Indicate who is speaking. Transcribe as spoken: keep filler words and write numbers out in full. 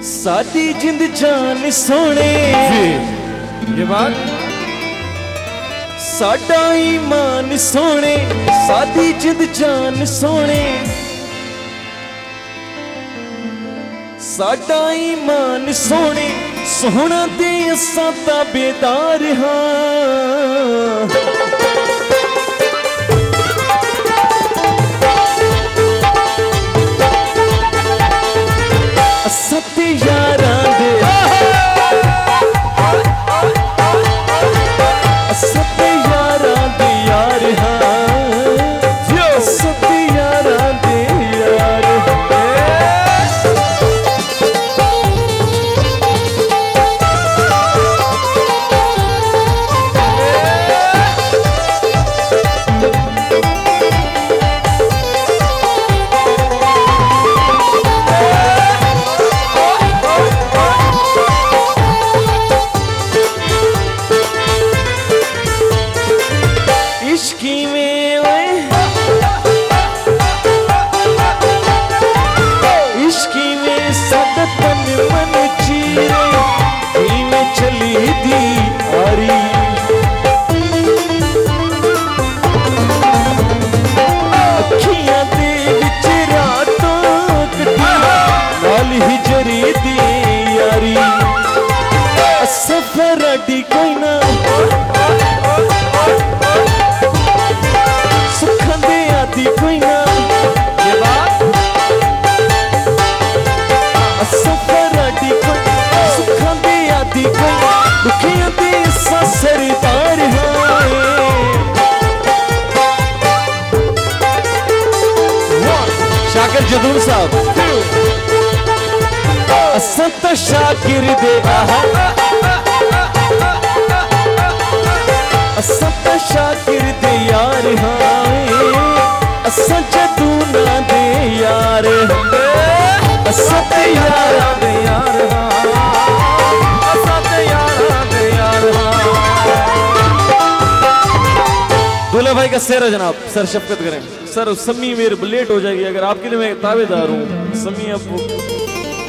Speaker 1: साडी जिंद जान सोने
Speaker 2: ये बात
Speaker 1: साडा ईमान सोने साडी जिंद जान सोने साडा ईमान सोने सोहना दे असां ताबेदार हां सत यारां दे सत यारां दे यार हां सत यारां दे यार इश्की में इश्की में साडा तन मन चीरे में चली दी आरी अखियां दे विच रातां कटी नाल ही जरी दी यारी सफर अड्डी कोई ना सुखां दे आदि कोई ना ये बात सफर अड्डी कोई सुखां दे आदि कोई दुखियां दे सरदार शाकिर जदूर साहब असां तां शाकिर दे आहा असां तां शाकिर दे यार हां असां जदूना दे यार असां ते यारां दे यार हां असां ते यारां दे यार हां दूल्हा भाई का शेर है जनाब सर शफकत करें सर सम्मी मेरे लेट हो जाएगी अगर आपके लिए मैं ताबेदार हूँ सम्मी अब